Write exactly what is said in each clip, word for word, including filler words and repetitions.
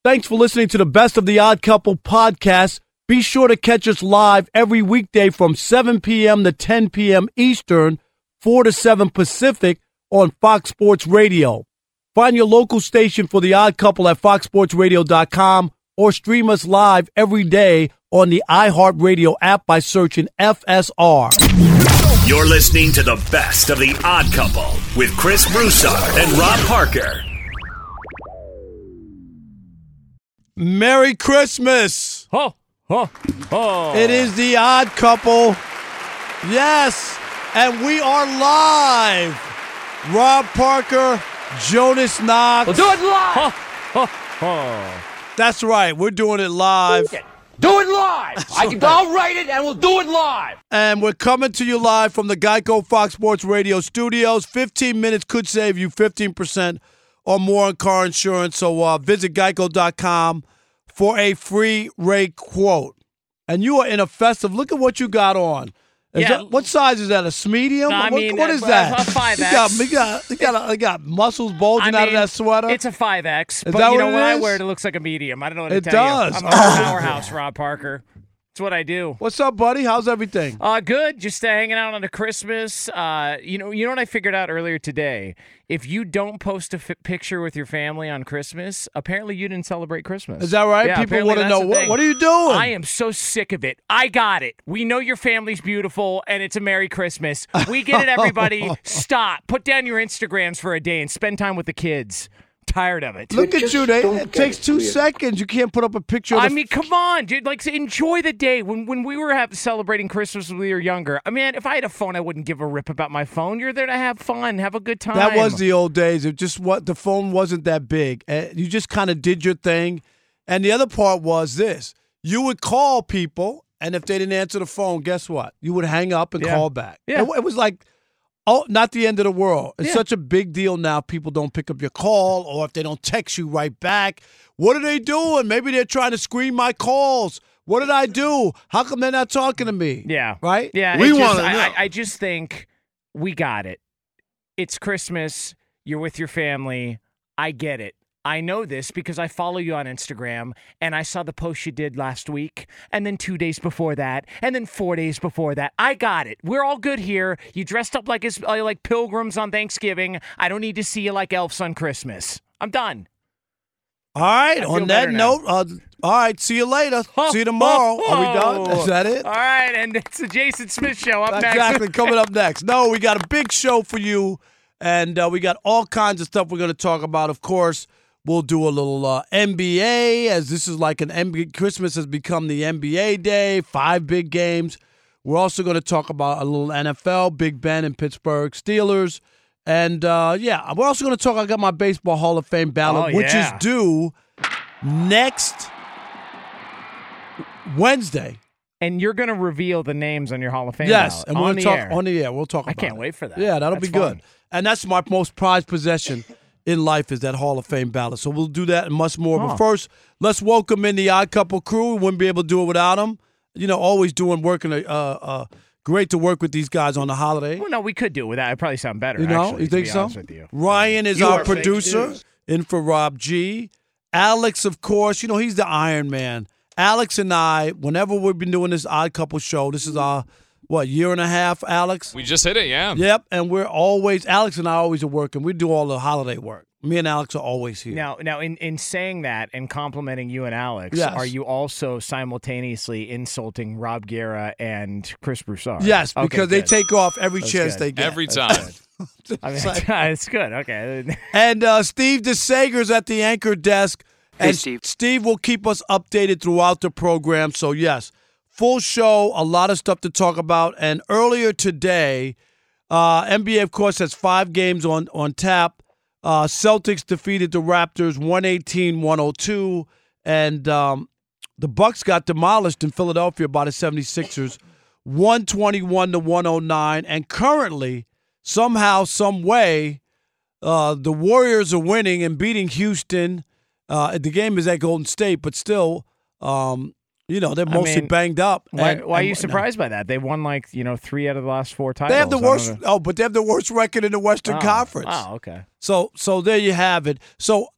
Thanks for listening to the Best of the Odd Couple podcast. Be sure to catch us live every weekday from seven p.m. to ten p.m. Eastern, four to seven Pacific on Fox Sports Radio. Find your local station for The Odd Couple at fox sports radio dot com or stream us live every day on the iHeartRadio app by searching F S R. You're listening to the Best of the Odd Couple with Chris Broussard and Rob Parker. Merry Christmas! Oh, oh, oh. It is The Odd Couple. Yes, and we are live. Rob Parker, Jonas Knox. We'll do it live. Oh, oh, oh. That's right. We're doing it live. Do it live. I can, I'll write it, and we'll do it live. And we're coming to you live from the Geico Fox Sports Radio studios. fifteen minutes could save you fifteen percent or more on car insurance. So uh, visit geico dot com for a free rate quote. And you are in a festive. Look at what you got on. Is Yeah. that, what size is that? A medium? No, I what, mean, what uh, is that? a five X. You got, you got, you got, you got muscles bulging I out of mean, that sweater. It's a five X, Is but that you what know it when I is? wear it, it looks like a medium. I don't know what to It tell does. you. I'm a powerhouse, Rob Parker. It's what I do. What's up, buddy? How's everything? Uh, good. Just uh, hanging out on a Christmas. Uh, you know, you know what I figured out earlier today? If you don't post a f- picture with your family on Christmas, apparently you didn't celebrate Christmas. Is that right? Yeah, People apparently want to that's know, the what, thing. what are you doing? I am so sick of it. I got it. We know your family's beautiful, and it's a Merry Christmas. We get it, everybody. Stop. Put down your Instagrams for a day and spend time with the kids. Tired of it. Look at you. They, it takes two seconds. You can't put up a picture of I the mean, come on, dude. Like, enjoy the day. When when we were have, celebrating Christmas when we were younger, I mean, if I had a phone, I wouldn't give a rip about my phone. You're there to have fun, have a good time. That was the old days. It just what the phone wasn't that big. Uh, You just kind of did your thing. And the other part was this. You would call people, and if they didn't answer the phone, guess what? You would hang up and Yeah. call back. Yeah. It, it was like, oh, not the end of the world. It's Yeah. such a big deal now. People don't pick up your call, or if they don't text you right back, what are they doing? Maybe they're trying to screen my calls. What did I do? How come they're not talking to me? Yeah. Right? Yeah. We it just- want to I, know. I, I just think we got it. It's Christmas. You're with your family. I get it. I know this because I follow you on Instagram, and I saw the post you did last week, and then two days before that, and then four days before that. I got it. We're all good here. You dressed up like as, uh, like pilgrims on Thanksgiving. I don't need to see you like elves on Christmas. I'm done. All right. I feel On that better now. note, uh, all right. See you later. See you tomorrow. Are we done? Is that it? All right, and it's the Jason Smith Show up next. Exactly. Coming up next. No, we got a big show for you, and uh, we got all kinds of stuff we're going to talk about. Of course, we'll do a little uh, N B A, as this is like an N B A. Christmas has become the N B A day. Five big games. We're also going to talk about a little N F L. Big Ben and Pittsburgh Steelers. And, uh, yeah, we're also going to talk. I got my Baseball Hall of Fame ballot, Oh, which yeah. is due next Wednesday. And you're going to reveal the names on your Hall of Fame Yes, ballot and we're on going the to talk air. on the air. We'll talk I about can't it. wait for that. Yeah, that'll That's be good. fun. And that's my most prized possession in life is that Hall of Fame ballot. So we'll do that and much more. Oh. But first, let's welcome in the Odd Couple crew. We wouldn't be able to do it without them. You know, always doing working. Uh, uh, great to work with these guys on the holiday. Well, no, we could do it without. It'd probably sound better. You know, actually, you to think be so? honest with you. Ryan is You our are fake producer, news. in for Rob G. Alex, of course, you know, he's the Iron Man. Alex and I, whenever we've been doing this Odd Couple show, this is our, what, year and a half, Alex? We just hit it, yeah. Yep, and we're always, Alex and I always are working. We do all the holiday work. Me and Alex are always here. Now, now, in, in saying that and complimenting you and Alex, Yes. are you also simultaneously insulting Rob Guerra and Chris Broussard? Yes, Okay, because they good. take off every That's chance good. they get. Every time. I mean, it's good. Okay. And uh, Steve DeSager's at the anchor desk. Hey, And Steve. Steve will keep us updated throughout the program. So, yes, full show, a lot of stuff to talk about. And earlier today, uh, N B A, of course, has five games on, on tap. Uh, Celtics defeated the Raptors one eighteen one oh two. And um, the Bucks got demolished in Philadelphia by the seventy-sixers one twenty-one to one oh nine. And currently, somehow, some way, uh, the Warriors are winning and beating Houston. Uh, the game is at Golden State, but still, um, you know, they're I mostly mean, banged up. Why, And- why are you and- surprised by that? They won like you know three out of the last four titles. They have the I don't worst. know. Oh, but they have the worst record in the Western Oh, Conference. Oh, okay. So, so there you have it. So,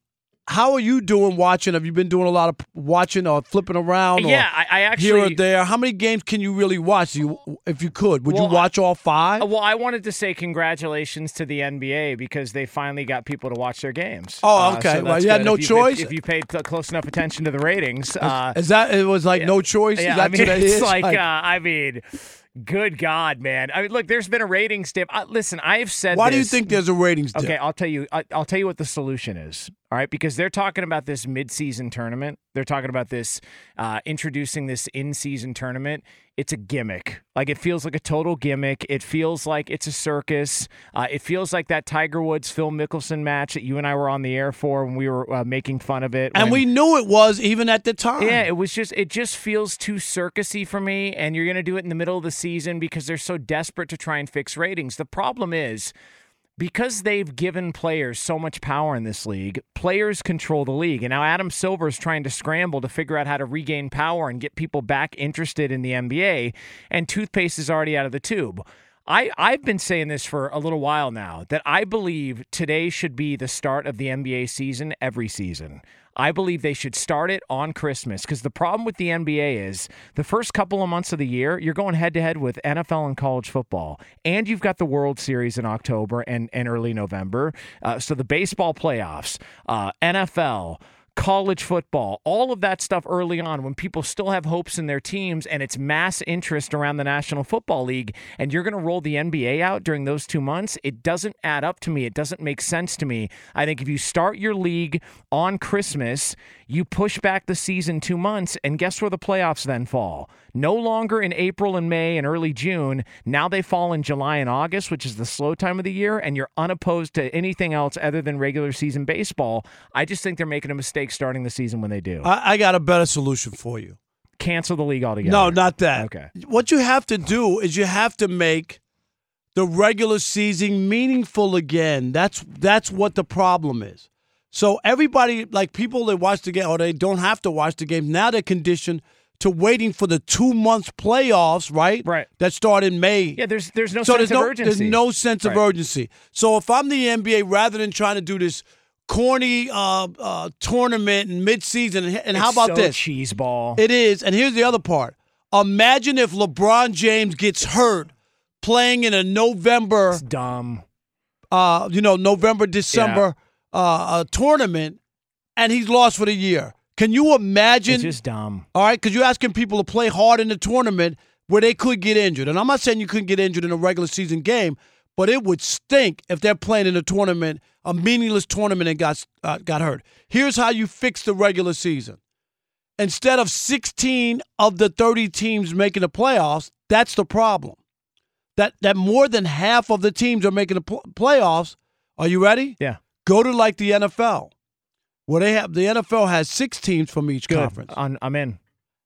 how are you doing watching? Have you been doing a lot of watching or flipping around? Or Yeah, I, I actually here or there. How many games can you really watch? Do you, if you could, would well, you watch all five? Well, I wanted to say congratulations to the N B A because they finally got people to watch their games. Oh, okay. Uh, so well, you had good. no if you, choice. If, if you paid t- close enough attention to the ratings, uh, is that it was like yeah, no choice? Yeah, is that I mean, today it's is? like, like uh, I mean. Good God, man! I mean, look, there's been a ratings dip. Uh, listen, I have said. Why this. do you think there's a ratings dip? Okay, I'll tell you. I, I'll tell you what the solution is. All right, because they're talking about this mid-season tournament. They're talking about this uh, introducing this in-season tournament. It's a gimmick. Like it feels like a total gimmick. It feels like it's a circus. Uh, it feels like that Tiger Woods Phil Mickelson match that you and I were on the air for when we were uh, making fun of it. And when, we knew it was even at the time. Yeah, it was just it just feels too circusy for me. And you're gonna do it in the middle of the season because they're so desperate to try and fix ratings. The problem is, because they've given players so much power in this league, players control the league. And now Adam Silver is trying to scramble to figure out how to regain power and get people back interested in the N B A, and toothpaste is already out of the tube. I, I've been saying this for a little while now, that I believe today should be the start of the N B A season every season. I believe they should start it on Christmas because the problem with the N B A is the first couple of months of the year, you're going head-to-head with N F L and college football, and you've got the World Series in October and, and early November. Uh, so the baseball playoffs, uh, N F L, college football, all of that stuff early on when people still have hopes in their teams and it's mass interest around the National Football League, and you're going to roll the N B A out during those two months, it doesn't add up to me. It doesn't make sense to me. I think if you start your league on Christmas, you push back the season two months, and guess where the playoffs then fall? No longer in April and May and early June. Now they fall in July and August, which is the slow time of the year, and you're unopposed to anything else other than regular season baseball. I just think they're making a mistake starting the season when they do. I, I got a better solution for you. Cancel the league altogether. No, not that. Okay. What you have to do is you have to make the regular season meaningful again. That's that's what the problem is. So everybody, like people that watch the game, or they don't have to watch the game, now they're conditioned to waiting for the two-month playoffs, right? Right. That start in May. Yeah, there's there's no so sense there's no, of urgency. There's no sense right. of urgency. So if I'm the N B A, rather than trying to do this corny uh, uh, tournament in mid-season, and, and how It's about so this? cheese ball. It is, and here's the other part. Imagine if LeBron James gets hurt playing in a November, It's dumb. uh, you know, November, December uh, uh, tournament, and he's lost for the year. Can you imagine? It's just dumb. All right, because you're asking people to play hard in the tournament where they could get injured. And I'm not saying you couldn't get injured in a regular season game, but it would stink if they're playing in a tournament, a meaningless tournament, and got uh, got hurt. Here's how you fix the regular season. Instead of sixteen of the thirty teams making the playoffs, that's the problem. That that more than half of the teams are making the pl- playoffs. Are you ready? Yeah. Go to like the N F L, where they have the N F L has six teams from each Good. conference. I'm, I'm in.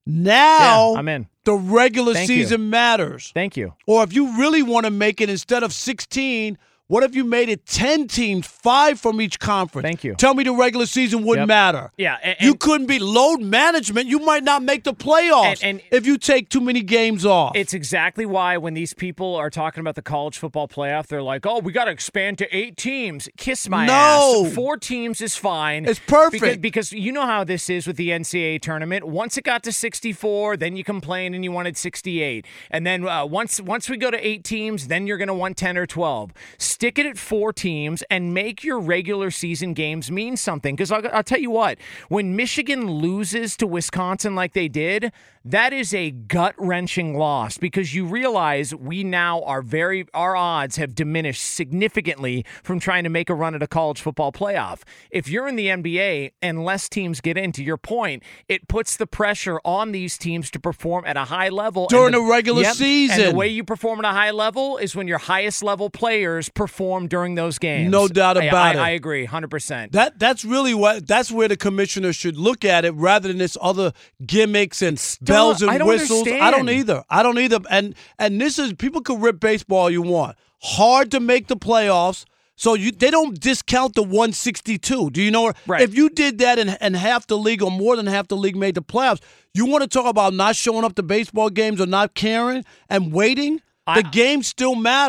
Now Yeah, I'm in. the regular Thank season you. matters. Thank you. Or if you really want to make it, instead of sixteen, what if you made it ten teams, five from each conference? Thank you. Tell me the regular season wouldn't Yep. matter. Yeah, and- you and- couldn't be load management. You might not make the playoffs And- and- if you take too many games off. It's exactly why when these people are talking about the college football playoff, they're like, oh, we got to expand to eight teams. Kiss my No. ass. Four teams is fine. It's perfect. Because, because you know how this is with the N C double A tournament. Once it got to sixty-four, then you complained and you wanted sixty-eight. And then uh, once once we go to eight teams, then you're going to want ten or twelve. Stick it at four teams and make your regular season games mean something. Because I'll, I'll tell you what, when Michigan loses to Wisconsin like they did, that is a gut-wrenching loss because you realize we now are very, our odds have diminished significantly from trying to make a run at a college football playoff. If you're in the N B A and less teams get in, to your point, it puts the pressure on these teams to perform at a high level. During the, the regular yep, season. And the way you perform at a high level is when your highest level players perform during those games. No doubt I- about I, it. I agree, one hundred percent. That that's really what that's where the commissioner should look at it rather than this other gimmicks and bells and I don't whistles. understand. I don't either. I don't either. And and this is people can rip baseball all you want. Hard to make the playoffs. So you they don't discount the one sixty-two. Do you know? Right. If you did that and, and half the league or more than half the league made the playoffs, you want to talk about not showing up to baseball games or not caring and waiting? I- the games still matter.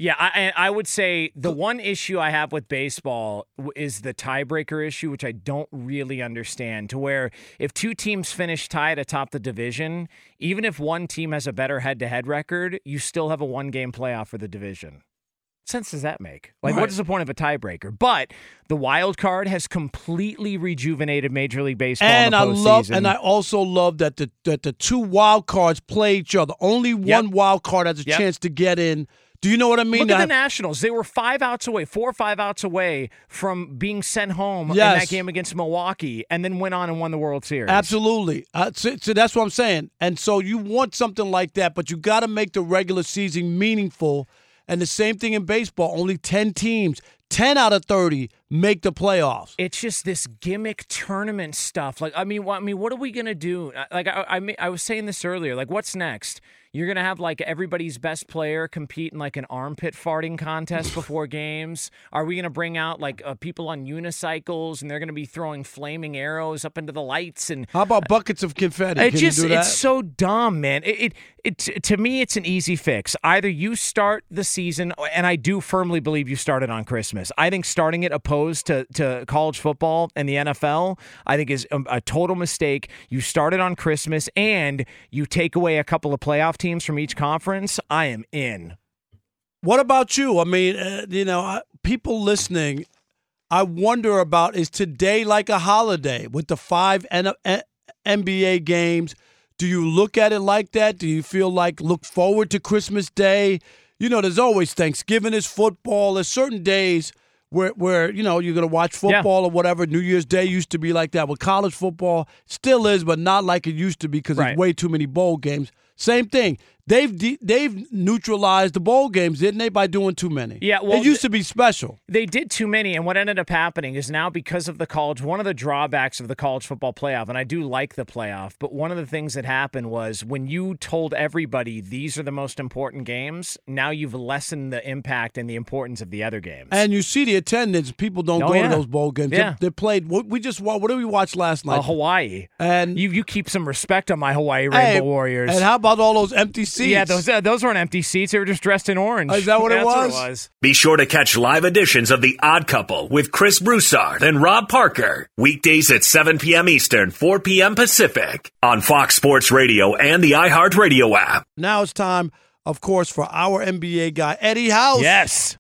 Yeah, I, I would say the one issue I have with baseball is the tiebreaker issue, which I don't really understand, to where if two teams finish tied atop the division, even if one team has a better head-to-head record, you still have a one-game playoff for the division. What sense does that make? Like, right. What is the point of a tiebreaker? But the wild card has completely rejuvenated Major League Baseball and in the I postseason. love, and I also love that the that the two wild cards play each other. Only one Yep. wild card has a Yep. chance to get in. Do you know what I mean? Look at I- the Nationals. They were five outs away, four or five outs away from being sent home Yes. in that game against Milwaukee, and then went on and won the World Series. Absolutely. Uh, so, so that's what I'm saying. And so you want something like that, but you got to make the regular season meaningful. And the same thing in baseball. Only ten teams, ten out of thirty, make the playoffs. It's just this gimmick tournament stuff. Like, I mean, what, I mean, what are we gonna do? Like, I, I, mean, I was saying this earlier. Like, what's next? You're gonna have like everybody's best player compete in like an armpit farting contest before games. Are we gonna bring out like uh, people on unicycles and they're gonna be throwing flaming arrows up into the lights? And How about buckets of confetti? it Can just you do that? it's so dumb, man. It, it it to me it's an easy fix. Either you start the season, and I do firmly believe you started on Christmas. I think starting it opposed to to college football and the N F L, I think is a, a total mistake. You start it on Christmas and you take away a couple of playoff teams from each conference. I am in. What about you? I mean, uh, you know, I, people listening, I wonder about, is today like a holiday with the five N- N- N B A games? Do you look at it like that? Do you feel like look forward to Christmas Day? You know, there's always Thanksgiving is football. There's certain days where, where you know, you're going to watch football Yeah. or whatever. New Year's Day used to be like that. With college football, still is, but not like it used to be because Right. there's way too many bowl games. Same thing. They've de- they've neutralized the bowl games, didn't they, by doing too many? Yeah, well, it used to be special. They did too many, and what ended up happening is now because of the college, one of the drawbacks of the college football playoff, and I do like the playoff, but one of the things that happened was when you told everybody these are the most important games, now you've lessened the impact and the importance of the other games. And you see the attendance. People don't Oh, go yeah. to those bowl games. Yeah. They, they played. What we just wa- what did we watch last night? uh, Hawaii, and you you keep some respect on my Hawaii Rainbow Hey, Warriors. And how about all those empty seats? yeah, those uh, those weren't empty seats; they were just dressed in orange. Is that what it That's was? What it was. Be sure to catch live editions of The Odd Couple with Chris Broussard and Rob Parker. Weekdays at seven p.m. Eastern, four p.m. Pacific on Fox Sports Radio and the iHeartRadio app. Now it's time, of course, for our N B A guy, Eddie House. Yes,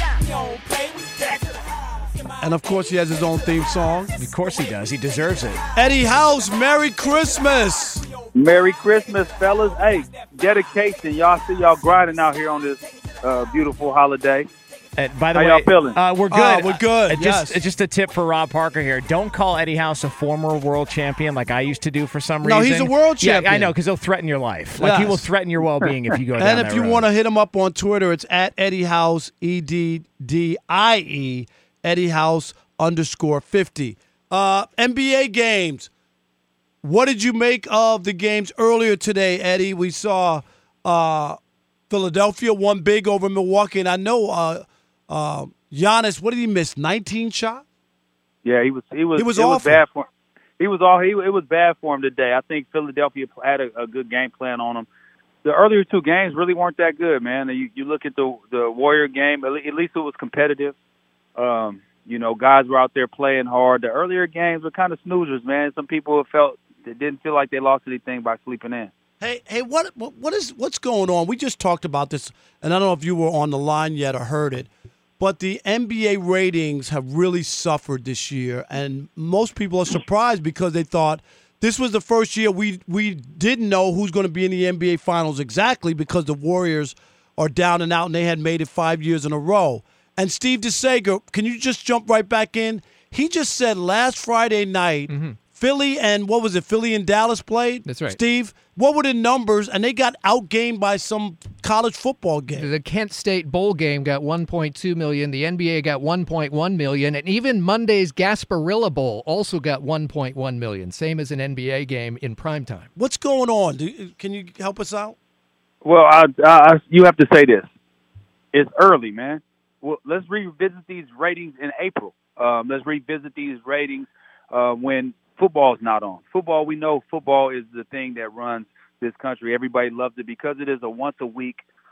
And, of course, he has his own theme song. of course he does. He deserves it. Eddie House, Merry Christmas. Merry Christmas, fellas. Hey, dedication. Y'all see y'all grinding out here on this uh, beautiful holiday. And by the How way, y'all feeling? Uh, we're good. Ah, we're good, Uh, just, yes. just a tip for Rob Parker here: don't call Eddie House a former world champion like I used to do for some No, reason. he's a world Yeah, I champion. know, because he'll threaten your life. Like he Yes. will threaten your well-being if you go down And that if you road. want to hit him up on Twitter, it's at Eddie House, E D D I E, Eddie House underscore fifty. Uh, N B A games. What did you make of the games earlier today, Eddie? We saw uh, Philadelphia won big over Milwaukee, and I know uh, uh, Giannis, what did he miss, nineteen shots? Yeah, he was. He was. He was it was awful. bad for him. He was all. He it was bad for him today. I think Philadelphia had a, a good game plan on him. The earlier two games really weren't that good, man. You, you look at the the Warrior game. At le- at least it was competitive. Um, you know, guys were out there playing hard. The earlier games were kind of snoozers, man. Some people have felt they didn't feel like they lost anything by sleeping in. Hey, hey, what, what, what is, what's going on? We just talked about this, and I don't know if you were on the line yet or heard it, but the N B A ratings have really suffered this year, and most people are surprised because they thought this was the first year we we didn't know who's going to be in the N B A Finals exactly because the Warriors are down and out, and they had made it five years in a row. And Steve DeSager, can you just jump right back in? He just said last Friday night, Philly and what was it? Philly and Dallas played. That's right. Steve, what were the numbers? And they got outgained by some college football game. The Kent State Bowl game got one point two million dollars. The N B A got one point one million dollars. And even Monday's Gasparilla Bowl also got one point one million dollars, same as an N B A game in primetime. What's going on? Do, can you help us out? Well, I, I, you have to say this. It's early, man. Well, let's revisit these ratings in April. Um, let's revisit these ratings uh, when football's not on. Football, we know football is the thing that runs this country. Everybody loves it because it is a once-a-week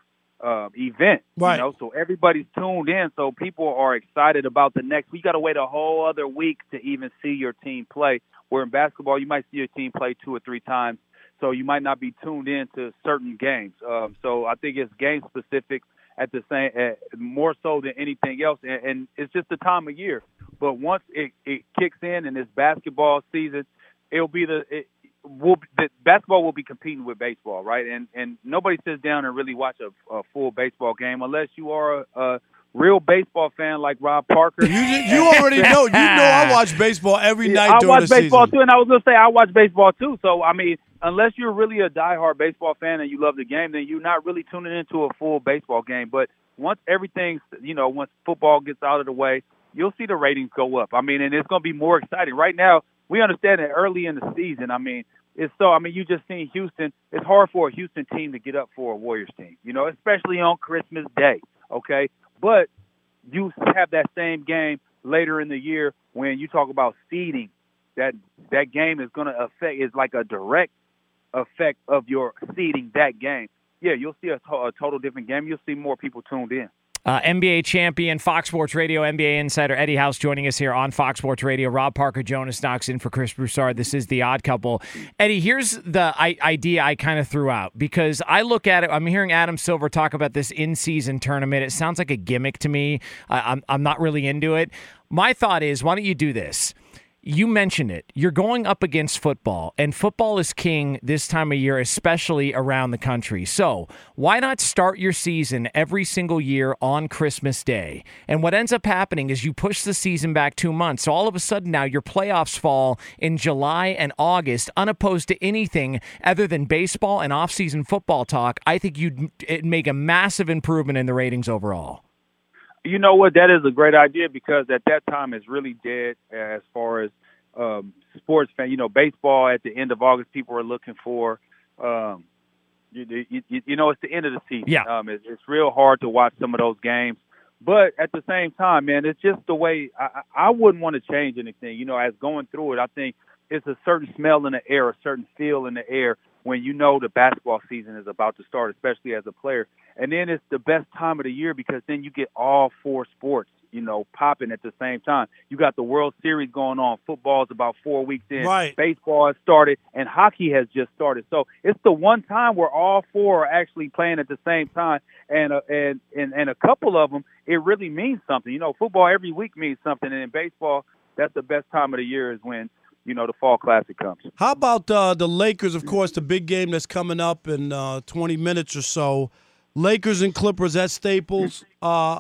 uh, event, right. you know, so everybody's tuned in. So people are excited about the next. We got to wait a whole other week to even see your team play. Where in basketball, you might see your team play two or three times, so you might not be tuned in to certain games. Um, so I think it's game specific at the same, uh, more so than anything else, and, and it's just the time of year. But once it, it kicks in and it's basketball season, it'll be the it, We'll, the basketball will be competing with baseball, right? And and nobody sits down and really watch a, a full baseball game unless you are a, a real baseball fan like Rob Parker. You you already know. You know I watch baseball every yeah, night I during watch the baseball season. too, and I was gonna say I watch baseball too. So I mean, unless you're really a diehard baseball fan and you love the game, then you're not really tuning into a full baseball game. But once everything's, you know, once football gets out of the way, you'll see the ratings go up. I mean, and it's gonna be more exciting. Right now, we understand that early in the season. I mean. It's so, I mean, you just seen Houston. It's hard for a Houston team to get up for a Warriors team, you know, especially on Christmas Day, okay? But you have that same game later in the year when you talk about seeding. That that game is going to affect, is like a direct effect of your seeding that game. Yeah, you'll see a, to- a total different game. You'll see more people tuned in. Uh, N B A champion, Fox Sports Radio, N B A insider Eddie House joining us here on Fox Sports Radio. Rob Parker, Jonas Knox in for Chris Broussard. This is The Odd Couple. Eddie, here's the I- idea I kind of threw out because I look at it. I'm hearing Adam Silver talk about this in-season tournament. It sounds like a gimmick to me. I- I'm I'm not really into it. My thought is, why don't you do this? You mentioned it. You're going up against football, and football is king this time of year, especially around the country. So why not start your season every single year on Christmas Day? And what ends up happening is you push the season back two months. So all of a sudden now your playoffs fall in July and August, unopposed to anything other than baseball and off-season football talk. I think you'd it'd make a massive improvement in the ratings overall. You know what? That is a great idea because at that time it's really dead as far as um, sports fan. You know, baseball at the end of August, people are looking for. Um, you, you, you know, it's the end of the season. Yeah. Um, it's, it's real hard to watch some of those games. But at the same time, man, it's just the way I, I wouldn't want to change anything. You know, as going through it, I think it's a certain smell in the air, a certain feel in the air when you know the basketball season is about to start, especially as a player. And then it's the best time of the year because then you get all four sports, you know, popping at the same time. You got the World Series going on. Football is about four weeks in. Right. Baseball has started, and hockey has just started. So it's the one time where all four are actually playing at the same time. And uh, and, and and a couple of them, it really means something. You know, football every week means something. And in baseball, that's the best time of the year is when, you know, the fall classic comes. How about uh, the Lakers, of course, the big game that's coming up in uh, twenty minutes or so. Lakers and Clippers at Staples. Uh,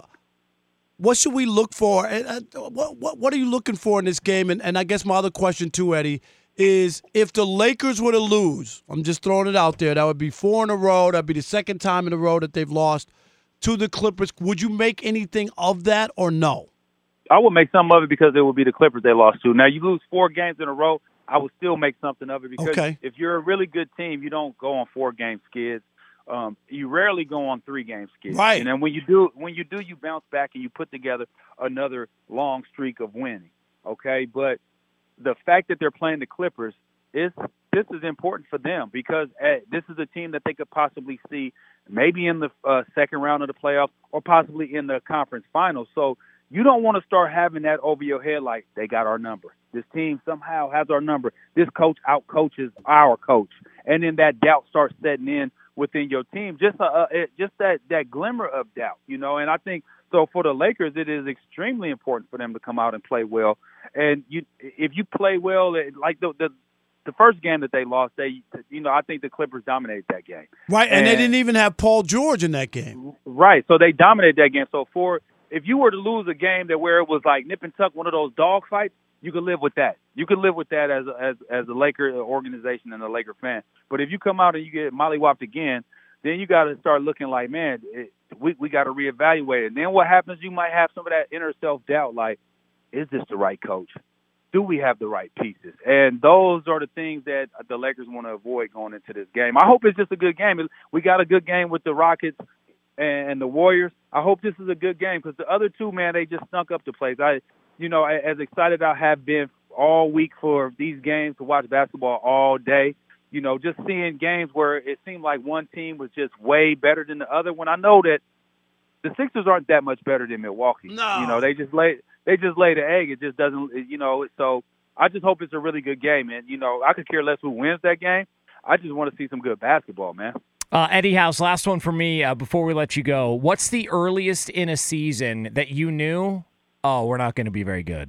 what should we look for? Uh, what, what what are you looking for in this game? And, and I guess my other question too, Eddie, is if the Lakers were to lose, I'm just throwing it out there, that would be four in a row. That would be the second time in a row that they've lost to the Clippers. Would you make anything of that or no? I would make some of it because it would be the Clippers they lost to. Now, you lose four games in a row, I would still make something of it because okay. if you're a really good team, you don't go on four-game skids. Um, you rarely go on three-game skids. Right. And then when you do, when you do, you bounce back and you put together another long streak of winning. Okay, but the fact that they're playing the Clippers is this is important for them because uh, this is a team that they could possibly see maybe in the uh, second round of the playoffs or possibly in the conference finals. So you don't want to start having that over your head like they got our number. This team somehow has our number. This coach outcoaches our coach, and then that doubt starts setting in within your team. Just a, uh, it, just that that glimmer of doubt, you know. And I think so for the Lakers, it is extremely important for them to come out and play well. And you, if you play well, like the the, the first game that they lost, they you know I think the Clippers dominated that game. Right, and, and they didn't even have Paul George in that game. Right, so they dominated that game. So for if you were to lose a game that where it was like nip and tuck, one of those dog fights, you could live with that. You could live with that as a, as as a Laker organization and a Laker fan. But if you come out and you get mollywopped again, then you got to start looking like, man, it, we we got to reevaluate it. And then what happens? You might have some of that inner self doubt, like, is this the right coach? Do we have the right pieces? And those are the things that the Lakers want to avoid going into this game. I hope it's just a good game. We got a good game with the Rockets and the Warriors. I hope this is a good game because the other two, man, they just snuck up the place. I, you know, as excited I have been all week for these games to watch basketball all day, you know, just seeing games where it seemed like one team was just way better than the other. When I know that the Sixers aren't that much better than Milwaukee. No. You know, they just lay they just lay the egg. It just doesn't, you know. So I just hope it's a really good game, and you know, I could care less who wins that game. I just want to see some good basketball, man. Uh, Eddie House, last one for me uh, before we let you go. What's the earliest in a season that you knew, oh, we're not going to be very good?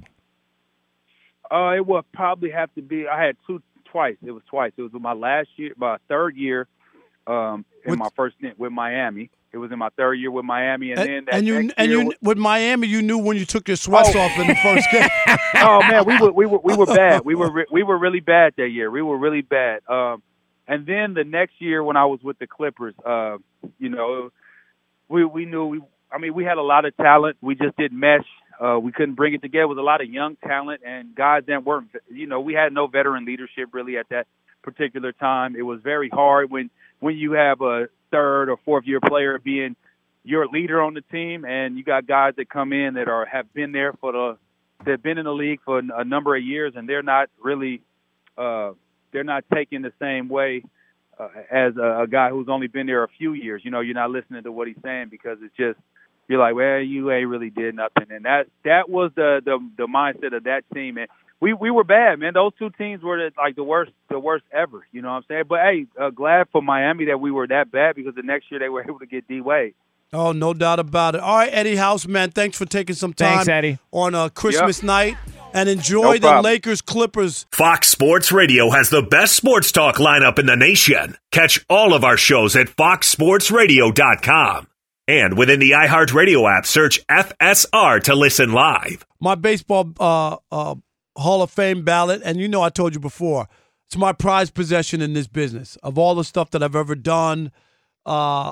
Uh, it would probably have to be. I had two twice. It was twice. It was my last year, my third year, um, in with, my first stint with Miami. It was in my third year with Miami, and, and then that and you next and year you was, with Miami, you knew when you took your sweats Oh. off in the first game. oh man, we were we were we were bad. We were re- we were really bad that year. We were really bad. Um, and then the next year when I was with the Clippers, uh, you know, we we knew we. I mean, we had a lot of talent. We just didn't mesh. Uh, we couldn't bring it together. It was a lot of young talent and guys that weren't. You know, we had no veteran leadership really at that particular time. It was very hard when when you have a third or fourth year player being your leader on the team, and you got guys that come in that are have been there for the they've been in the league for a number of years, and they're not really uh, they're not taking the same way uh, as a, a guy who's only been there a few years. You know, you're not listening to what he's saying because it's just you're like, well, you ain't really did nothing, and that that was the the, the mindset of that team. And we, we were bad, man. Those two teams were the, like the worst the worst ever. You know what I'm saying? But hey, uh, glad for Miami that we were that bad because the next year they were able to get D Wade. Oh, no doubt about it. All right, Eddie House, man, thanks for taking some time Thanks, Eddie. on a Christmas Yep. night. And enjoy No the problem. Lakers Clippers. Fox Sports Radio has the best sports talk lineup in the nation. Catch all of our shows at fox sports radio dot com. And within the iHeartRadio app, search F S R to listen live. My baseball uh, uh, Hall of Fame ballot, and you know I told you before, it's my prized possession in this business. Of all the stuff that I've ever done, uh,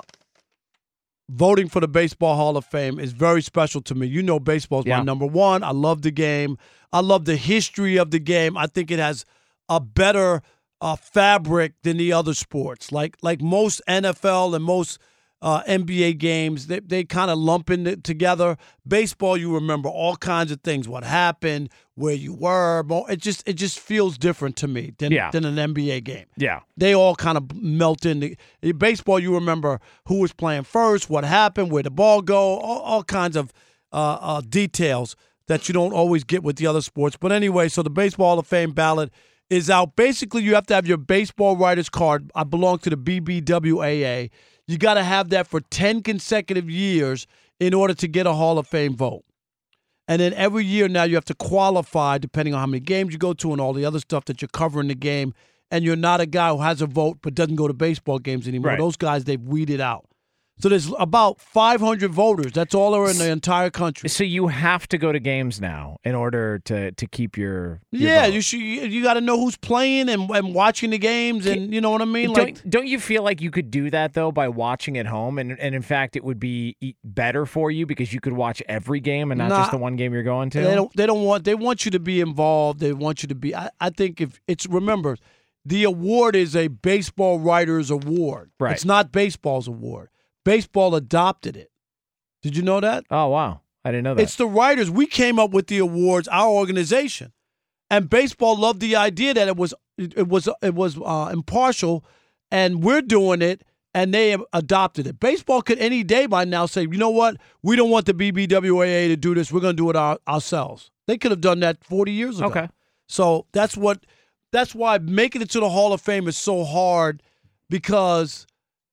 voting for the Baseball Hall of Fame is very special to me. You know baseball's Yeah. my number one. I love the game. I love the history of the game. I think it has a better uh, fabric than the other sports. Like like most N F L and most uh, N B A games, they, they kind of lump in it together. Baseball, you remember all kinds of things, what happened, where you were. It just it just feels different to me than, Yeah. than an N B A game. Yeah. They all kind of melt in. In baseball, you remember who was playing first, what happened, where the ball go, all, all kinds of uh, uh, details that you don't always get with the other sports. But anyway, so the Baseball Hall of Fame ballot is out. Basically, you have to have your baseball writer's card. I belong to the B B W A A. You got to have that for ten consecutive years in order to get a Hall of Fame vote. And then every year now you have to qualify depending on how many games you go to and all the other stuff that you're covering the game. And you're not a guy who has a vote but doesn't go to baseball games anymore. Right. Those guys, they've weeded out. So there's about five hundred voters. That's all are in the entire country. So you have to go to games now in order to to keep your, your Yeah, vote. you should. You got to know who's playing and, and watching the games, and you know what I mean. Like, Don't, don't you feel like you could do that, though, by watching at home? And, and in fact, it would be e- better for you because you could watch every game and not Nah, just the one game you're going to? they don't. They don't want. They want you to be involved. They want you to be. I, I think if it's remember, the award is a baseball writers award. Right. It's not baseball's award. Baseball adopted it. Did you know that? Oh, wow. I didn't know that. It's the writers. We came up with the awards, our organization, and baseball loved the idea that it was it was it was uh, impartial, and we're doing it, and they have adopted it. Baseball could any day by now say, you know what, we don't want the B B W A A to do this. We're going to do it our, ourselves. They could have done that forty years ago. Okay. So that's what that's why making it to the Hall of Fame is so hard, because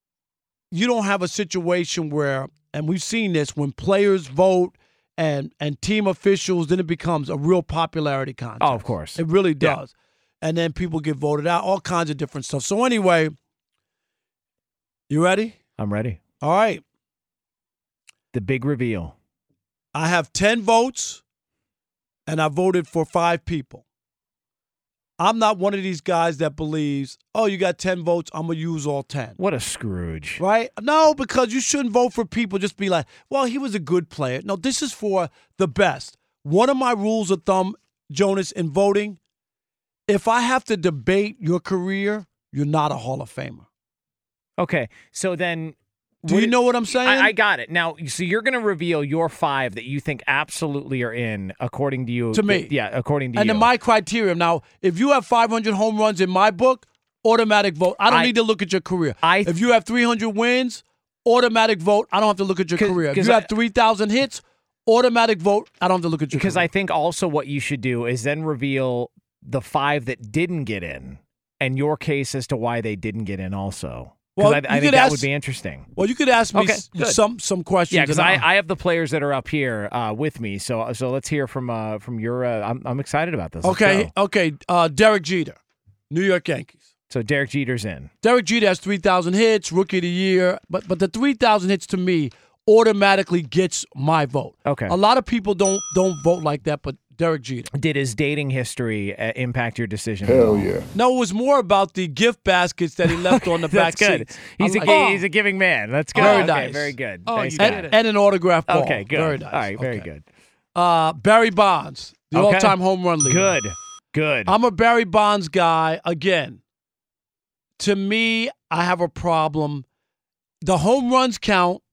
you don't have a situation where, and we've seen this, when players vote and and team officials, then it becomes a real popularity contest. Oh, of course. It really Yeah. does. And then people get voted out, all kinds of different stuff. So anyway, you ready? I'm ready. All right. The big reveal. I have ten votes, and I voted for five people. I'm not one of these guys that believes, oh, you got ten votes, I'm going to use all ten. What a Scrooge. Right? No, because you shouldn't vote for people just be like, well, he was a good player. No, this is for the best. One of my rules of thumb, Jonas, in voting, if I have to debate your career, you're not a Hall of Famer. Okay, so then... Do what- you know what I'm saying? I, I got it. Now, so you're going to reveal your five that you think absolutely are in, according to you. To me. Yeah, according to and you. then my criteria. Now, if you have five hundred home runs in my book, automatic vote. I don't I- need to look at your career. I- if you have three hundred wins, automatic vote. I don't have to look at your 'Cause- career. If 'cause you I- have three thousand hits, automatic vote. I don't have to look at your Because career. I think also what you should do is then reveal the five that didn't get in and your case as to why they didn't get in also. Well, Because I, I you think could that ask- would be interesting. Well, you could ask me Okay, s- good. some some questions. Yeah, because and I, I'll- I have the players that are up here uh, with me. So so let's hear from uh, from your. Uh, I'm I'm excited about this. Let's okay, go. okay. Uh, Derek Jeter, New York Yankees. So Derek Jeter's in. Derek Jeter has three thousand hits, Rookie of the Year. But but the three thousand hits to me automatically gets my vote. Okay. A lot of people don't don't vote like that, but Derek Jeter. Did his dating history uh, impact your decision? Hell yeah. No, it was more about the gift baskets that he left on the back That's good. seats. He's a I'm gi- like, he's a giving man. That's good. Very okay, nice. Very good. Oh, Thanks, you guy. did and, and an autograph ball. Okay, good. Very nice. All right, very Okay. good. Uh, Barry Bonds, the Okay. all-time home run leader. Good. Good. I'm a Barry Bonds guy. Again, to me, I have a problem. The home runs count.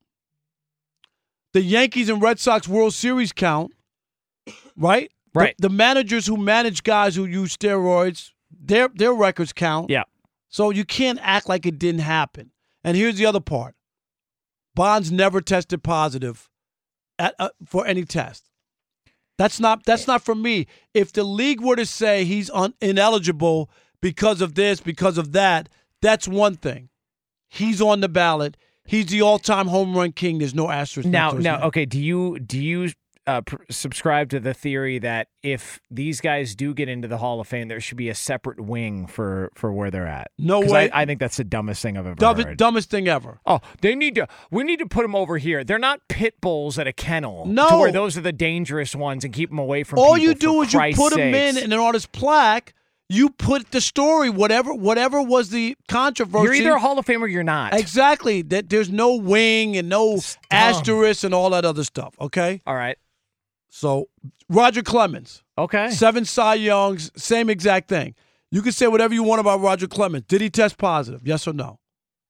The Yankees and Red Sox World Series count, right? Right. The, the managers who manage guys who use steroids, their their records count. Yeah. So you can't act like it didn't happen. And here's the other part. Bonds never tested positive at, uh, for any test. That's not that's not for me. If the league were to say he's un, ineligible because of this, because of that, that's one thing. He's on the ballot. He's the all-time home run king. There's no asterisk. Now, next to his now, name. okay. Do you do you uh, pr- subscribe to the theory that if these guys do get into the Hall of Fame, there should be a separate wing for for where they're at? No 'Cause way. I, I think that's the dumbest thing I've ever Dumb- heard. dumbest thing ever. Oh, they need to. We need to put them over here. They're not pit bulls at a kennel. No. to where those are the dangerous ones and keep them away from. All people, you do for is you Christ's put him in, sakes. and then on his plaque, you put the story, whatever whatever was the controversy. You're either a Hall of Famer or you're not. Exactly. That there's no wing and no dumb. asterisk and all that other stuff. Okay. All right. So Roger Clemens, Okay. seven Cy Youngs, same exact thing. You can say whatever you want about Roger Clemens. Did he test positive? Yes or no?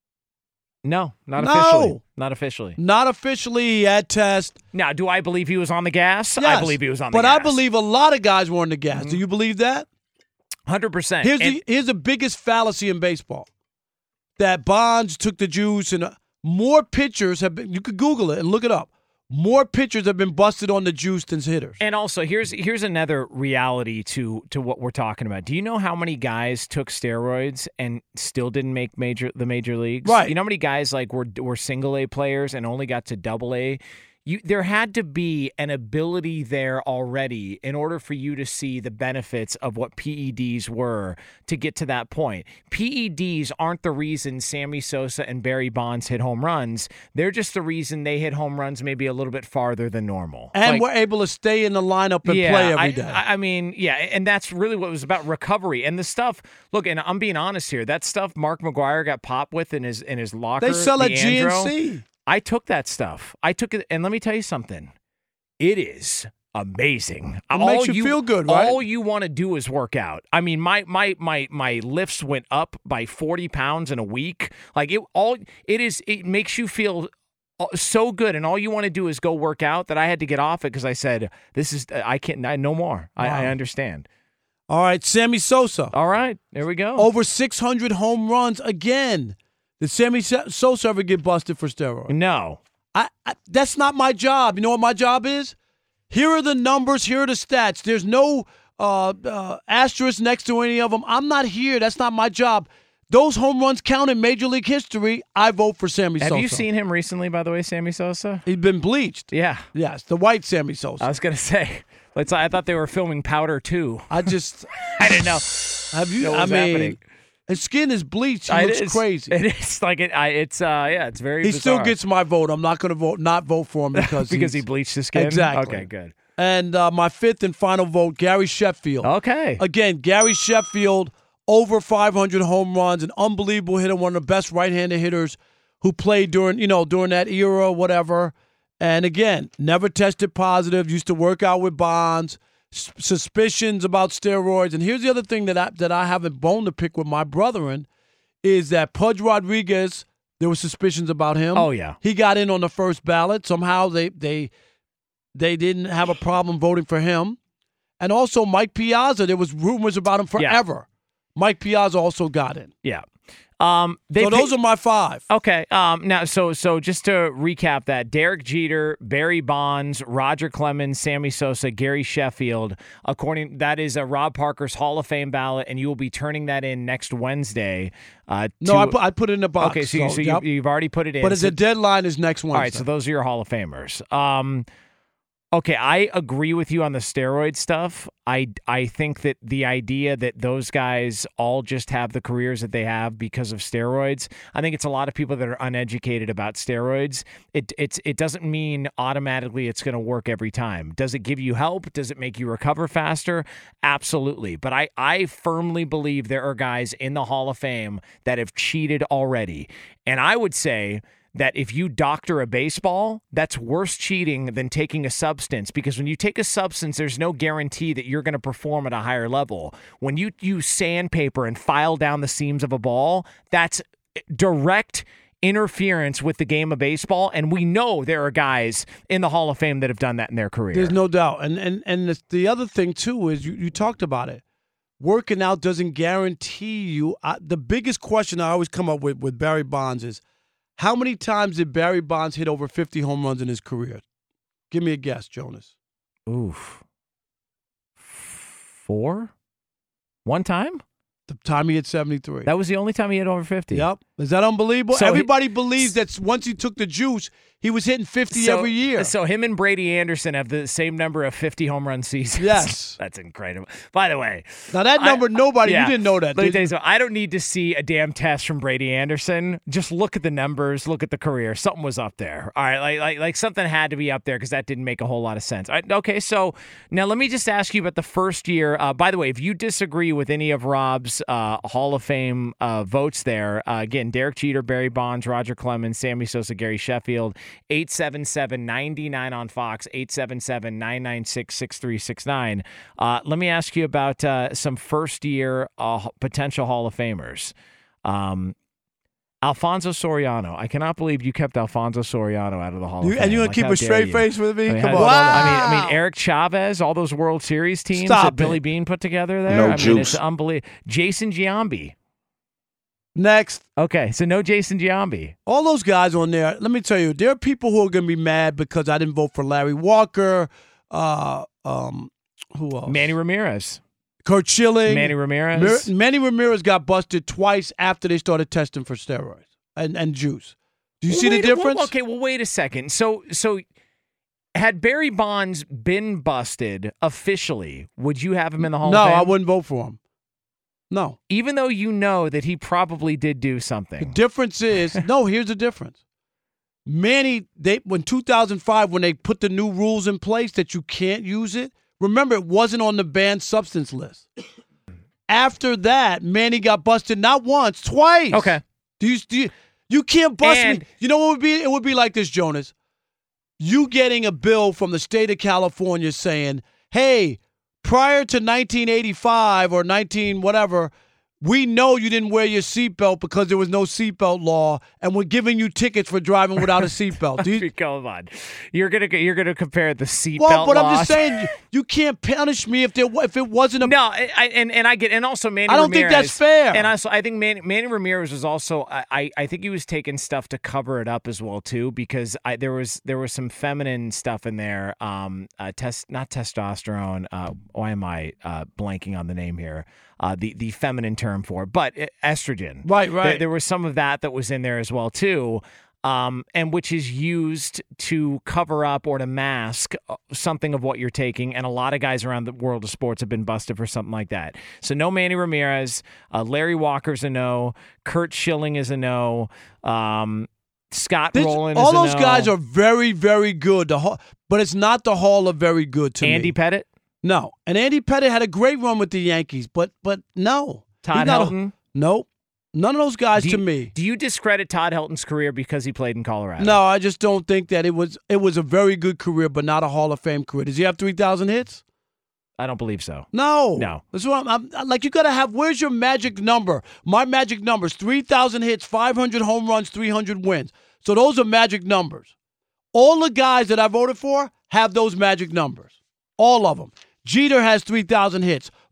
No, not No. officially. Not officially. Not officially. He had test. Now, do I believe he was on the gas? I Yes. believe he was on the But gas. I believe a lot of guys were on the gas. Do you believe that? one hundred percent. Here's And- the here's the biggest fallacy in baseball. That Bonds took the juice, and uh, more pitchers have been. You could Google it and look it up. More pitchers have been busted on the juice than hitters. And also, here's here's another reality to to what we're talking about. Do you know how many guys took steroids and still didn't make major the major leagues? Right. You know how many guys like were were single A players and only got to double A? You, there had to be an ability there already in order for you to see the benefits of what P E Ds were to get to that point. P E Ds aren't the reason Sammy Sosa and Barry Bonds hit home runs. They're just the reason they hit home runs maybe a little bit farther than normal. and Like- we're able to stay in the lineup and yeah, play every I, day. I I mean, yeah, and that's really what it was about, recovery and the stuff. Look, and I'm being honest here. That stuff Mark McGwire got popped with in his in his locker. they sell at the G N Andro, C. I took that stuff. I took it, and let me tell you something. It is amazing. It makes you feel good, right? All you want to do is work out. I mean, my my my my lifts went up by forty pounds in a week. Like it all. It is. It makes you feel so good, and all you want to do is go work out. That I had to get off it because I said, "This is. I can't. I, no more. I, I Wow. understand." All right, Sammy Sosa. All right, there we go. Over six hundred home runs again. Did Sammy So- Sosa ever get busted for steroids? No. I, I that's not my job. You know what my job is? Here are the numbers. Here are the stats. There's no uh, uh, asterisk next to any of them. I'm not here. That's not my job. Those home runs count in Major League history. I vote for Sammy Have Sosa. you seen him recently, by the way, Sammy Sosa? He's been bleached. Yeah. Yes, the white Sammy Sosa. I was gonna say. Let's. I thought they were filming Powder too. I just I didn't know. have you. Know I what's mean, happening. his skin is bleached. He It looks is- crazy. It is like it. I, it's. Uh. Yeah. It's very. He bizarre. still gets my vote. I'm not going to vote. Not vote for him because because he he's- bleached his skin. Exactly. Okay. Good. And uh, my fifth and final vote, Gary Sheffield. Okay. Again, Gary Sheffield, over five hundred home runs, an unbelievable hitter, one of the best right-handed hitters who played during, you know, during that era, whatever. And again, never tested positive. Used to work out with Bonds. S- suspicions about steroids. And here's the other thing that I that I have a bone to pick with my brethren is that Pudge Rodriguez. There were suspicions about him. Oh, yeah. He got in on the first ballot. Somehow they they they didn't have a problem voting for him. And also Mike Piazza. There was rumors about him forever. Mike Piazza also got in. Yeah. Um, they so those pick- are my five. Okay. Um, now, so so just to recap that, Derek Jeter, Barry Bonds, Roger Clemens, Sammy Sosa, Gary Sheffield. According that is a Rob Parker's Hall of Fame ballot, and you will be turning that in next Wednesday. Uh, no, to, I put, I put it in the box. Okay, so, so, so yep. you, you've already put it in. But as so, the deadline is next Wednesday. All right, so those are your Hall of Famers. Um, Okay, I agree with you on the steroid stuff. I, I think that the idea that those guys all just have the careers that they have because of steroids, I think it's a lot of people that are uneducated about steroids. It it's it doesn't mean automatically it's going to work every time. Does it give you help? Does it make you recover faster? Absolutely. But I, I firmly believe there are guys in the Hall of Fame that have cheated already. And I would say that if you doctor a baseball, that's worse cheating than taking a substance, because when you take a substance, there's no guarantee that you're going to perform at a higher level. When you use sandpaper and file down the seams of a ball, that's direct interference with the game of baseball, and we know there are guys in the Hall of Fame that have done that in their career. There's no doubt. And and, and the, the other thing, too, is you, you talked about it. Working out doesn't guarantee you. I, the biggest question I always come up with with Barry Bonds is, how many times did Barry Bonds hit over fifty home runs in his career? Give me a guess, Jonas. Oof. Four? One time? The time he hit seventy-three. That was the only time he hit over fifty. Yep. Is that unbelievable? So Everybody he, believes that once he took the juice, he was hitting fifty so, every year. So him and Brady Anderson have the same number of fifty home run seasons. Yes. That's incredible. By the way. Now that number, I, nobody, yeah, you didn't know that. Let me did tell you something. I don't need to see a damn test from Brady Anderson. Just look at the numbers, look at the career. Something was up there. All right, like like, like something had to be up there because that didn't make a whole lot of sense. All right, okay, so now let me just ask you about the first year. Uh, by the way, if you disagree with any of Rob's uh, Hall of Fame uh, votes there, uh, again, Derek Jeter, Barry Bonds, Roger Clemens, Sammy Sosa, Gary Sheffield, eight seven seven, nine nine on Fox, eight seven seven, nine nine six, six three six nine. Uh, let me ask you about uh, some first-year uh, potential Hall of Famers. Um, Alfonso Soriano. I cannot believe you kept Alfonso Soriano out of the Hall you, of Fame. And you're going like, to keep a straight you? face with me? I mean, Come how, on. wow. Wow. I mean, I mean, Eric Chavez, all those World Series teams Stop that Billy it. Bean put together there. No I mean, juice. it's unbelievable. Jason Giambi. Next. Okay, so no Jason Giambi. All those guys on there, let me tell you, there are people who are going to be mad because I didn't vote for Larry Walker. Uh, um, who else? Manny Ramirez. Kurt Schilling. Manny Ramirez. Mir- Manny Ramirez got busted twice after they started testing for steroids and, and juice. Do you Well, see the wait, difference? Well, okay, well, wait a second. So, so had Barry Bonds been busted officially, would you have him in the Hall no, of Fame? I wouldn't vote for him. No. Even though you know that he probably did do The something. difference is, no, here's the difference. Manny, they when two thousand five, when they put the new rules in place that you can't use it, remember, it wasn't on the banned substance list. After that, Manny got busted not once, twice. Okay. Do you, do you, you can't bust And- me. You know what would be? It would be like this, Jonas. You getting a bill from the state of California saying, hey, prior to nineteen eighty-five or nineteen whatever, we know you didn't wear your seatbelt because there was no seatbelt law, and we're giving you tickets for driving without a seatbelt. Do you, Come on, you're gonna you're gonna compare the seatbelt. well, but I'm laws. just saying, you, you can't punish me if there wa- if it wasn't a. No, I, I- and and I get, and also Manny. I don't think Ramirez, that's fair. And also, I think Manny, Manny Ramirez was also. I, I think he was taking stuff to cover it up as well too, because I, there was there was some feminine stuff in there. Um, uh, test not testosterone. Uh, why am I uh, blanking on the name here? Uh, the the feminine term for it, but estrogen. Right, right. There, there was some of that that was in there as well too. Um, and which is used to cover up or to mask something of what you're taking. And a lot of guys around the world of sports have been busted for something like that. So no Manny Ramirez, uh, Larry Walker's a no, Kurt Schilling is a no, um, Scott This- Rowland all is a those no. guys are very, very good. The hall, but it's not the Hall of Very Good to Andy me. Pettit, No, and Andy Pettit had a great run with the Yankees, but but no, Todd He's not a- Helton. nope, none of those guys Do to you, me. do you discredit Todd Helton's career because he played in Colorado? No, I just don't think that it was it was a very good career, but not a Hall of Fame career. Does he have three thousand hits? I don't believe so. No, No. That's what I'm, I'm like. You got to have. Where's your magic number? My magic number is three thousand hits, five hundred home runs, three hundred wins. So those are magic numbers. All the guys that I voted for have those magic numbers. All of them. Jeter has three thousand hits.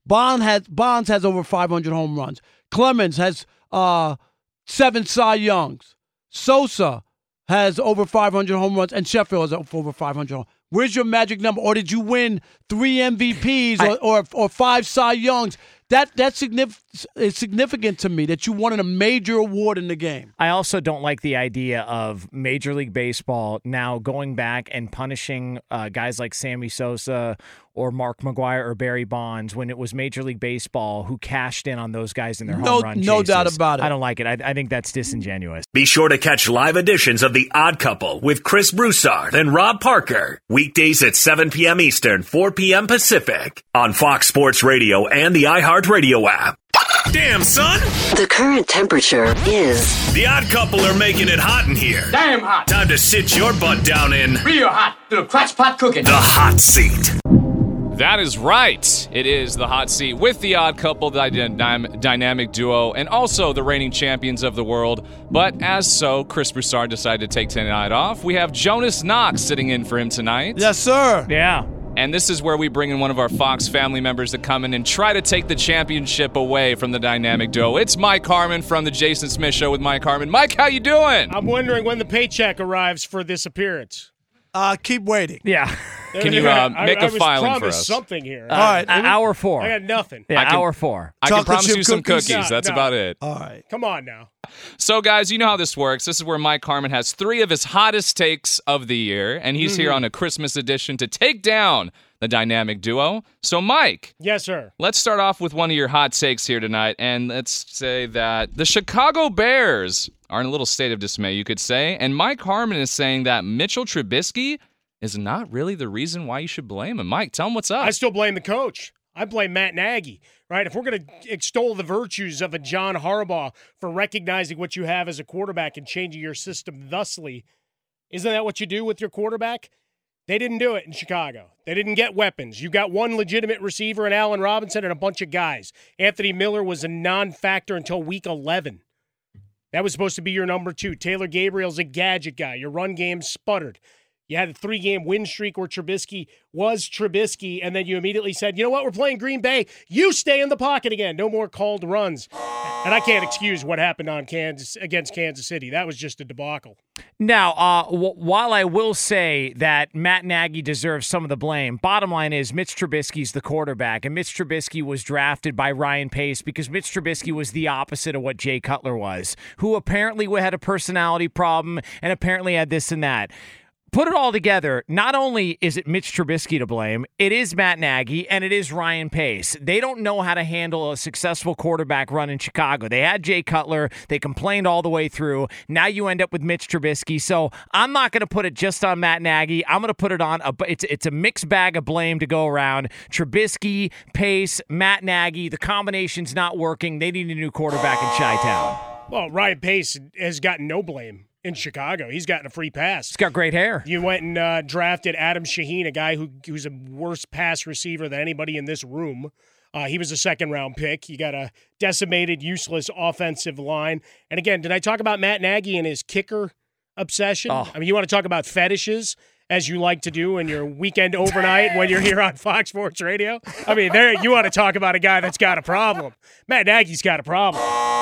Bond has Bonds has over five hundred home runs. Clemens has uh, seven Cy Youngs. Sosa has over five hundred home runs, and Sheffield has over five hundred home runs. Where's your magic number? Or did you win three M V Ps or, I, or, or five Cy Youngs? That that's significant, is significant to me that you won a major award in the game. I also don't like the idea of Major League Baseball now going back and punishing uh, guys like Sammy Sosa or Mark McGwire or Barry Bonds when it was Major League Baseball who cashed in on those guys in their no, home run No chases. doubt about it. I don't like it. I, I think that's disingenuous. Be sure to catch live editions of The Odd Couple with Chris Broussard and Rob Parker. Weekdays at seven p.m. Eastern, four p.m. Pacific on Fox Sports Radio and the iHeartRadio app. Damn, son! The current temperature is... The Odd Couple are making it hot in here. Damn hot. Time to sit your butt down in... Real hot. The crotch pot cooking. The hot seat. That is right. It is the hot seat with the Odd Couple, the dynam- dynamic duo, and also the reigning champions of the world. But as so, Chris Broussard decided to take tonight off. We have Jonas Knox sitting in for him tonight. Yes, sir. Yeah. And this is where we bring in one of our Fox family members to come in and try to take the championship away from the dynamic duo. It's Mike Harmon from the Jason Smith Show with Mike Harmon. Mike, how you doing? I'm wondering when the paycheck arrives for this appearance. Uh, keep waiting. Yeah. Can you uh, make I, a I filing was for us? something here. Uh, All right. Uh, hour four. I got nothing. Yeah, I can- hour four. I can Chocolate promise chip you some cookies? cookies. No, That's no. about it. All right. Come on now. So, guys, you know how this works. This is where Mike Harmon has three of his hottest takes of the year, and he's mm-hmm. here on a Christmas edition to take down the dynamic duo. So, Mike. Yes, sir. Let's start off with one of your hot takes here tonight, and let's say that the Chicago Bears are in a little state of dismay, you could say, and Mike Harmon is saying that Mitchell Trubisky is not really the reason why you should blame him. Mike, tell him what's up. I still blame the coach. I blame Matt Nagy, right? If we're going to extol the virtues of a John Harbaugh for recognizing what you have as a quarterback and changing your system thusly, isn't that what you do with your quarterback? They didn't do it in Chicago. They didn't get weapons. You got one legitimate receiver in Allen Robinson and a bunch of guys. Anthony Miller was a non-factor until week eleven. That was supposed to be your number two. Taylor Gabriel's a gadget guy. Your run game sputtered. You had a three-game win streak where Trubisky was Trubisky, and then you immediately said, you know what, we're playing Green Bay. You stay in the pocket again. No more called runs. And I can't excuse what happened on Kansas against Kansas City. That was just a debacle. Now, uh, w- while I will say that Matt Nagy deserves some of the blame, bottom line is Mitch Trubisky's the quarterback, and Mitch Trubisky was drafted by Ryan Pace because Mitch Trubisky was the opposite of what Jay Cutler was, who apparently had a personality problem and apparently had this and that. Put it all together, not only is it Mitch Trubisky to blame, it is Matt Nagy, and it is Ryan Pace. They don't know how to handle a successful quarterback run in Chicago. They had Jay Cutler. They complained all the way through. Now you end up with Mitch Trubisky. So I'm not going to put it just on Matt Nagy. I'm going to put it on, a, it's, it's a mixed bag of blame to go around. Trubisky, Pace, Matt Nagy, the combination's not working. They need a new quarterback in Chi-Town. Well, Ryan Pace has gotten no blame. In Chicago, he's gotten a free pass. He's got great hair. You went and uh, drafted Adam Shaheen, a guy who who's a worse pass receiver than anybody in this room. Uh, he was a second-round pick. You got a decimated, useless offensive line. And again, did I talk about Matt Nagy and his kicker obsession? Oh. I mean, you want to talk about fetishes, as you like to do in your weekend overnight when you're here on Fox Sports Radio? I mean, there you want to talk about a guy that's got a problem. Matt Nagy's got a problem.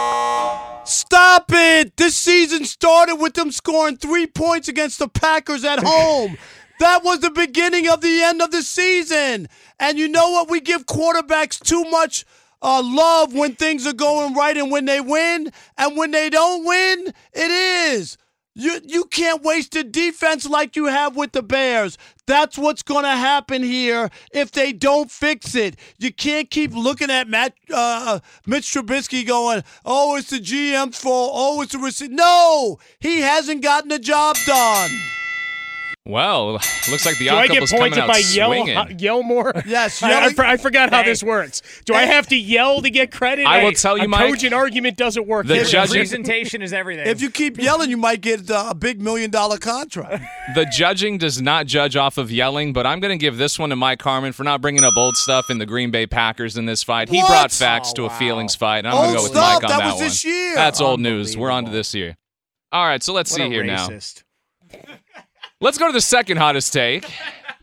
Stop it! This season started with them scoring three points against the Packers at home. That was the beginning of the end of the season. And you know what? We give quarterbacks too much uh, love when things are going right and when they win. And when they don't win, it is. You you can't waste a defense like you have with the Bears. That's what's going to happen here if they don't fix it. You can't keep looking at Matt, uh, Mitch Trubisky going, oh, it's the G M's fault. Oh, it's the receiver. No, he hasn't gotten the job done. Well, looks like the Do odd I get couple's coming pointed out by yell, swinging. uh, yell more? Yes, I, I, yelling. for- I forgot how this works. Do I have to yell to get credit? I will Hey, tell you, a Mike, cogent argument doesn't work. the here. judging- Presentation is everything. If you keep yelling, you might get uh, a big million-dollar contract. The judging does not judge off of yelling, but I'm going to give this one to Mike Harmon for not bringing up old stuff in the Green Bay Packers in this fight. He What? brought facts Oh, to a wow. feelings fight, and I'm going to Old go with stuff. Mike on That that, was one. this year. That's old news. We're on to Unbelievable. this year. All right, so let's What see a here now. racist. Let's go to the second hottest take.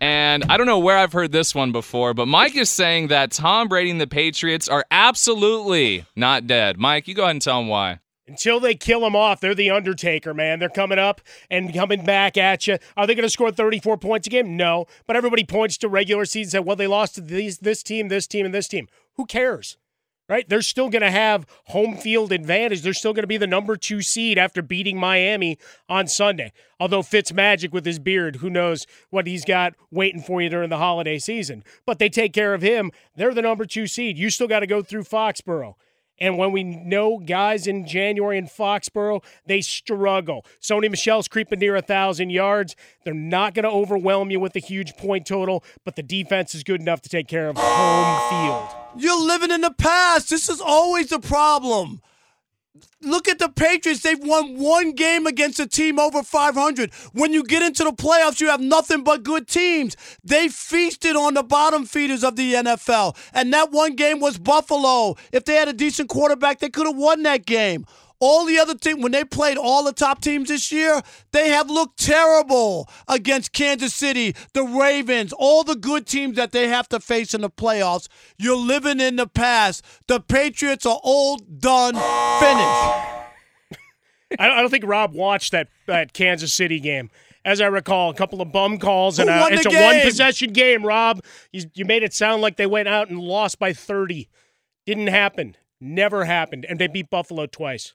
And I don't know where I've heard this one before, but Mike is saying that Tom Brady and the Patriots are absolutely not dead. Mike, you go ahead and tell him why. Until they kill him off, they're the Undertaker, man. They're coming up and coming back at you. Are they going to score thirty-four points a game? No. But everybody points to regular season and says, well, they lost to these, this team, this team, and this team. Who cares? Right? They're still going to have home field advantage. They're still going to be the number two seed after beating Miami on Sunday. Although Fitzmagic with his beard, who knows what he's got waiting for you during the holiday season. But they take care of him. They're the number two seed. You still got to go through Foxborough. And when we know guys in January in Foxborough, they struggle. Sony Michel's creeping near one thousand yards. They're not going to overwhelm you with a huge point total, but the defense is good enough to take care of home field. You're living in the past. This is always the problem. Look at the Patriots. They've won one game against a team over five hundred. When you get into the playoffs, you have nothing but good teams. They feasted on the bottom feeders of the N F L. And that one game was Buffalo. If they had a decent quarterback, they could have won that game. All the other teams, when they played all the top teams this year, they have looked terrible against Kansas City, the Ravens, all the good teams that they have to face in the playoffs. You're living in the past. The Patriots are old, done, finished. I don't think Rob watched that, that Kansas City game. As I recall, a couple of bum calls, and a, it's a game? one-possession game, Rob. You, you made it sound like they went out and lost by thirty. Didn't happen. Never happened. And they beat Buffalo twice.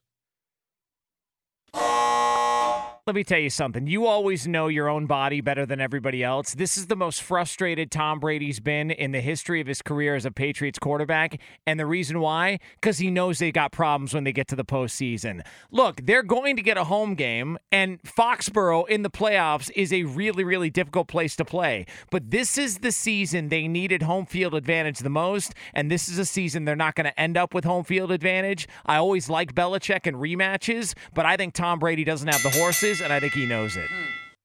Let me tell you something. You always know your own body better than everybody else. This is the most frustrated Tom Brady's been in the history of his career as a Patriots quarterback. And the reason why? Because he knows they got problems when they get to the postseason. Look, they're going to get a home game, and Foxborough in the playoffs is a really, really difficult place to play. But this is the season they needed home field advantage the most, and this is a season they're not going to end up with home field advantage. I always like Belichick in rematches, but I think Tom Brady doesn't have the horses, and I think he knows it.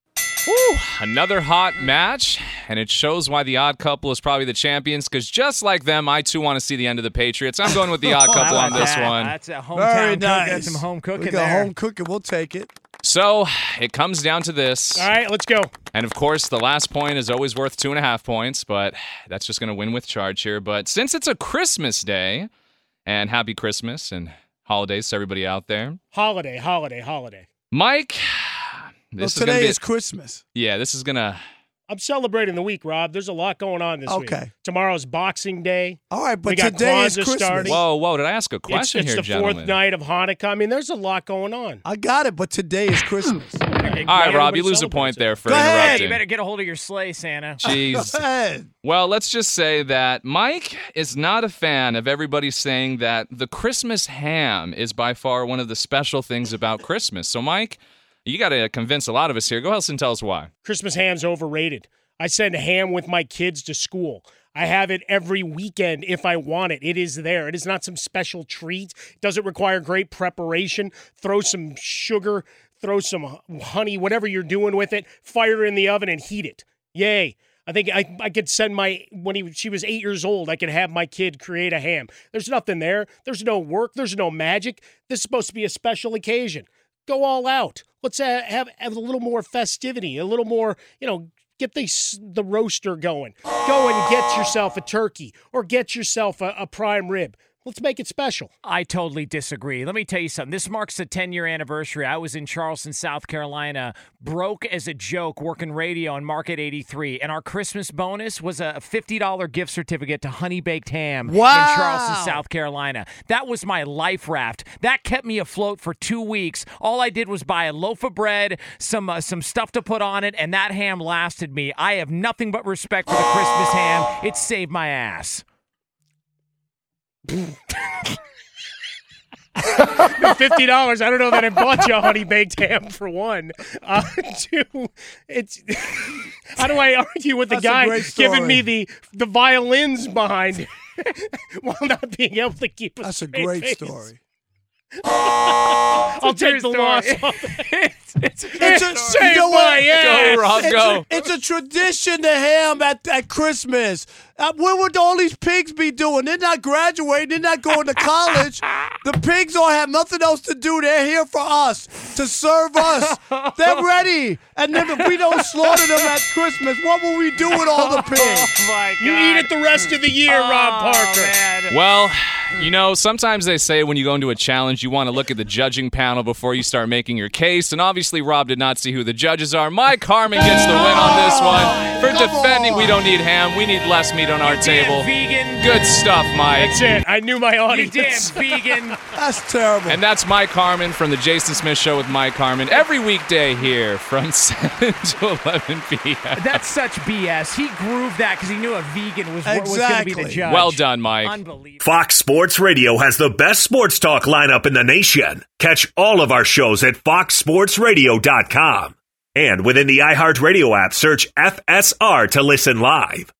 Woo, another hot match, and it shows why the Odd Couple is probably the champions, because just like them, I too want to see the end of the Patriots. I'm going with the Odd Couple on this that? one. That's a hometown Very cook. nice. That's some home cooking We got there. home cooking. We'll take it. So it comes down to this. All right, let's go. And, of course, the last point is always worth two and a half points, but that's just going to win with charge here. But since it's a Christmas day, and happy Christmas and holidays to everybody out there. Holiday, holiday, holiday. Mike, this Well, is today gonna be, is Christmas. Yeah, this is going to... I'm celebrating the week, Rob. There's a lot going on this week. Okay. Tomorrow's Boxing Day. All right, but We got today is Kwanzaa Christmas. starting. Whoa, whoa, did I ask a It's, question it's here, the gentlemen? fourth night of Hanukkah. I mean, there's a lot going on. I got it, but today is Christmas. All right, Rob, you lose a point there for Go ahead. interrupting. You better get a hold of your sleigh, Santa. Jeez. Go ahead. Well, let's just say that Mike is not a fan of everybody saying that the Christmas ham is by far one of the special things about Christmas. So, Mike, you got to convince a lot of us here. Go ahead and tell us why. Christmas ham's overrated. I send ham with my kids to school. I have it every weekend if I want it. It is there. It is not some special treat. It doesn't require great preparation. Throw some sugar, throw some honey, whatever you're doing with it. Fire it in the oven and heat it. Yay. I think I, I could send my, when he, she was eight years old, I could have my kid create a ham. There's nothing there. There's no work. There's no magic. This is supposed to be a special occasion. Go all out. Let's uh, have, have a little more festivity, a little more, you know, get the, the roaster going. Go and get yourself a turkey or get yourself a, a prime rib. Let's make it special. I totally disagree. Let me tell you something. This marks the ten-year anniversary. I was in Charleston, South Carolina, broke as a joke, working radio on Market eighty-three, and our Christmas bonus was a fifty dollars gift certificate to Honey Baked Ham Wow. in Charleston, South Carolina. That was my life raft. That kept me afloat for two weeks. All I did was buy a loaf of bread, some uh, some stuff to put on it, and that ham lasted me. I have nothing but respect for the Christmas ham. It saved my ass. fifty dollars. I don't know that I bought you a honey baked ham for one. Uh, two, it's how do I argue with the That's a guy great story. giving me the the violins behind while not being able to keep a That's a straight great face? story. I'll take the story. loss. it's, it's a It's a, you Save know my what? ass. Go, Rob, It's go. a, it's a tradition to ham at, at Christmas. Uh, what would all these pigs be doing? They're not graduating. They're not going to college. The pigs don't have nothing else to do. They're here for us, to serve us. They're ready. And then if we don't slaughter them at Christmas, what will we do with all the pigs? Oh, my God. You eat it the rest of the year, oh, Rob Parker. Man. Well, you know, sometimes they say when you go into a challenge, you want to look at the judging panel before you start making your case. And obviously, Rob did not see who the judges are. Mike Harmon gets the win on this one. For defending, we don't need ham. We need less meat on our table. Vegan. Good stuff, Mike. That's it. I knew my You audience. damn vegan. That's terrible. And that's Mike Harmon from the Jason Smith Show with Mike Harmon. Every weekday here from seven to eleven p.m. That's such B S. He grooved that because he knew a vegan was, was going to be the Exactly. judge. Well done, Mike. Unbelievable. Fox Sports Radio has the best sports talk lineup in the nation. Catch all of our shows at fox sports radio dot com. And within the iHeartRadio app, search F S R to listen live.